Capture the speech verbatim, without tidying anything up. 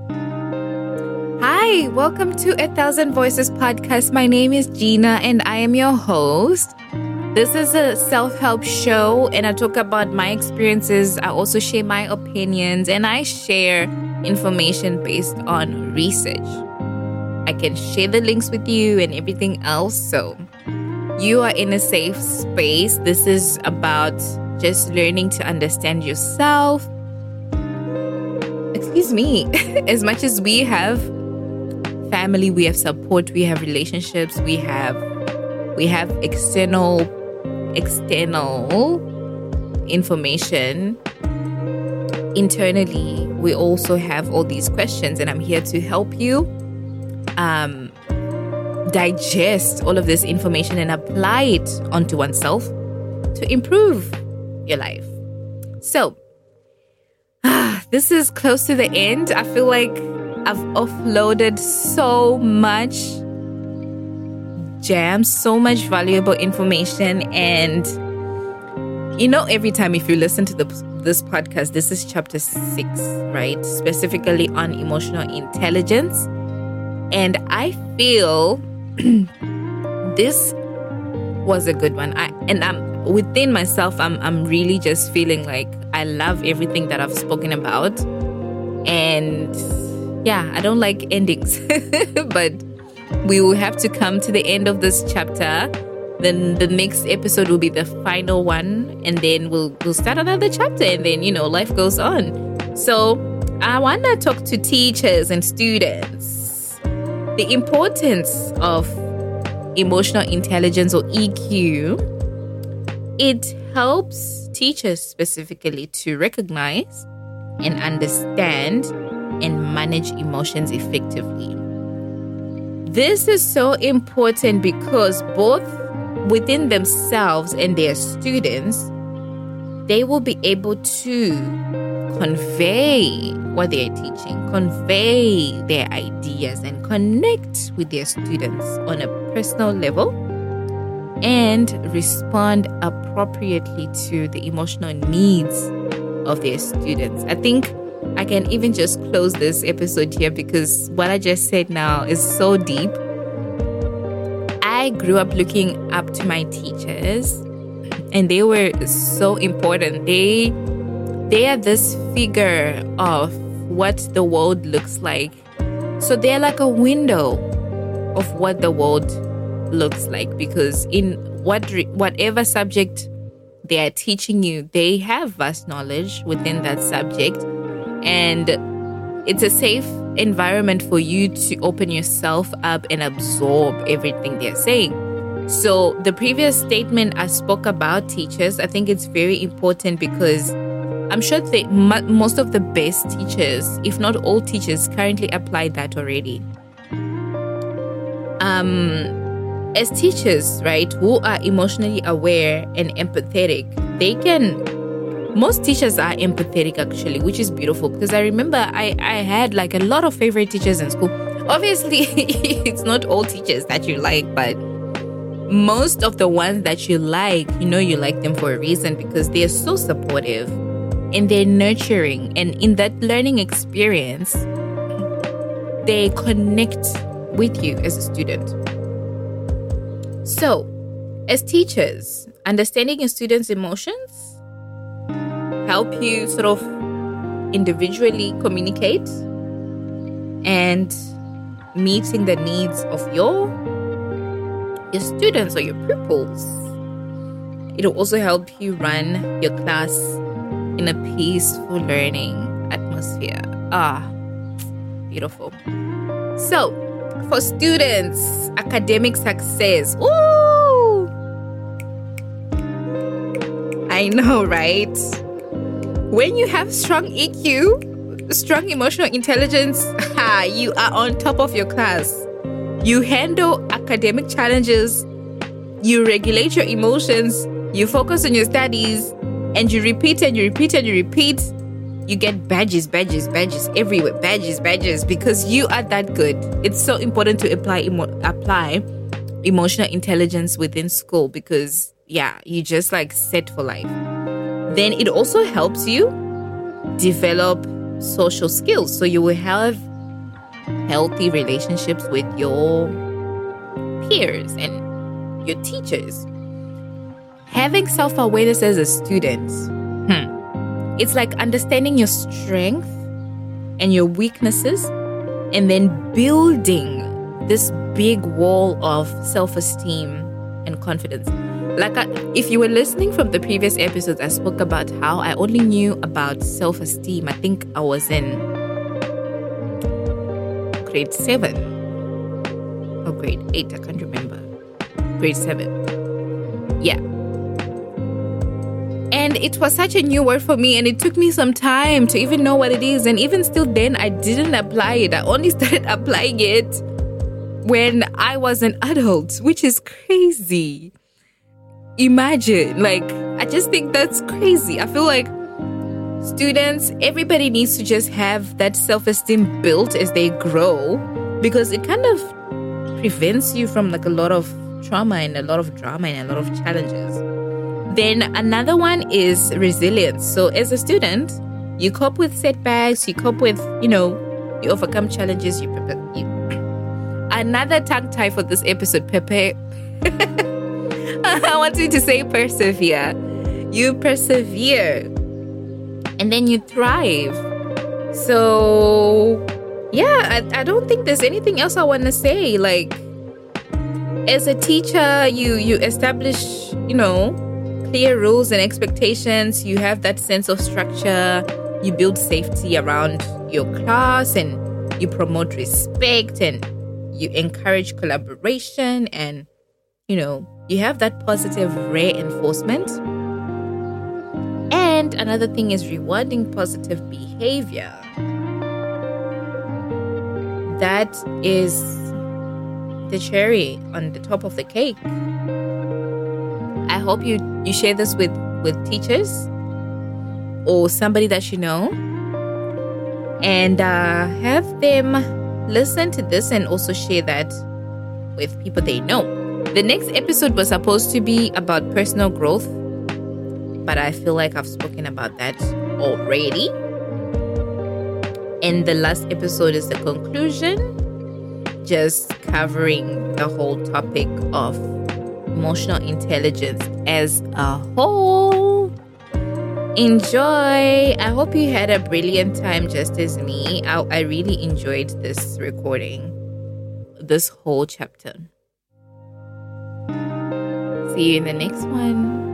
Hi, welcome to A Thousand Voices podcast. My name is Gina and I am your host. This is a self-help show and I talk about my experiences. I also share my opinions and I share information based on research. I can share the links with you and everything else. So you are in a safe space. This is about just learning to understand yourself. Excuse me. As much as we have family, we have support, we have relationships, we have we have external external information. Internally, we also have all these questions, and I'm here to help you um, digest all of this information and apply it onto oneself to improve your life. So, ah, this is close to the end. I feel like I've offloaded so much jam, so much valuable information. And you know, every time if you listen to the, this podcast, this is chapter six, right? Specifically on emotional intelligence. And I feel this was a good one. I, and I'm within myself, I'm, I'm really just feeling like I love everything that I've spoken about. And yeah, I don't like endings, but we will have to come to the end of this chapter. Then the next episode will be the final one, and then we'll we'll start another chapter, and then, you know, life goes on. So I want to talk to teachers and students the importance of emotional intelligence, or E Q. It helps teachers specifically to recognize and understand and manage emotions effectively. This is so important because both within themselves and their students, they will be able to convey what they are teaching, convey their ideas, and connect with their students on a personal level and respond appropriately to the emotional needs of their students. I think I can even just close this episode here because what I just said now is so deep. I grew up looking up to my teachers, and they were so important. They they are this figure of what the world looks like. So they're like a window of what the world looks like, because in what whatever subject they are teaching you, they have vast knowledge within that subject. And it's a safe environment for you to open yourself up and absorb everything they're saying. So the previous statement I spoke about teachers, I think it's very important because I'm sure they, most of the best teachers, if not all teachers, currently apply that already. Um, as teachers, right, who are emotionally aware and empathetic, they can... Most teachers are empathetic, actually, which is beautiful, because I remember I, I had like a lot of favorite teachers in school. Obviously, it's not all teachers that you like, but most of the ones that you like, you know, you like them for a reason because they're so supportive and they're nurturing. And in that learning experience, they connect with you as a student. So, as teachers, understanding your students' emotions help you sort of individually communicate and meeting the needs of your your students or your pupils. It will also help you run your class in a peaceful learning atmosphere. Ah, beautiful. So, for students, academic success. Ooh! I know, right? When you have strong E Q, strong emotional intelligence, ha, you are on top of your class. You handle academic challenges, you regulate your emotions, you focus on your studies, and you repeat and you repeat and you repeat. You get badges, badges, badges everywhere, badges, badges, because you are that good. It's so important to apply emo- apply emotional intelligence within school because, yeah, you just like set for life. Then it also helps you develop social skills. So you will have healthy relationships with your peers and your teachers. Having self-awareness as a student, hmm, it's like understanding your strength and your weaknesses, and then building this big wall of self-esteem and confidence. Like I, if you were listening from the previous episodes, I spoke about how I only knew about self-esteem. I think I was in grade seven or grade eight. I can't remember. Grade seven. Yeah. And it was such a new word for me, and it took me some time to even know what it is. And even still then, I didn't apply it. I only started applying it when I was an adult, which is crazy. Imagine, like, I just think that's crazy. I feel like students, everybody needs to just have that self-esteem built as they grow, because it kind of prevents you from like a lot of trauma and a lot of drama and a lot of challenges. Then another one is resilience. So as a student, you cope with setbacks, you cope with, you know, you overcome challenges, you prepare. You. Another tongue tie for this episode, prepare. I want you to say persevere. You persevere and then you thrive. So yeah, I, I don't think there's anything else I want to say. Like, as a teacher, you you establish, you know, clear rules and expectations. You have that sense of structure. You build safety around your class, and you promote respect, and you encourage collaboration, and, you know, you have that positive reinforcement. And another thing is rewarding positive behavior. That is the cherry on the top of the cake. I hope you, you share this with, with teachers or somebody that you know, and uh, have them listen to this and also share that with people they know. The next episode was supposed to be about personal growth, but I feel like I've spoken about that already. And the last episode is the conclusion, just covering the whole topic of emotional intelligence as a whole. Enjoy. I hope you had a brilliant time just as me. I, I really enjoyed this recording, this whole chapter. See you in the next one.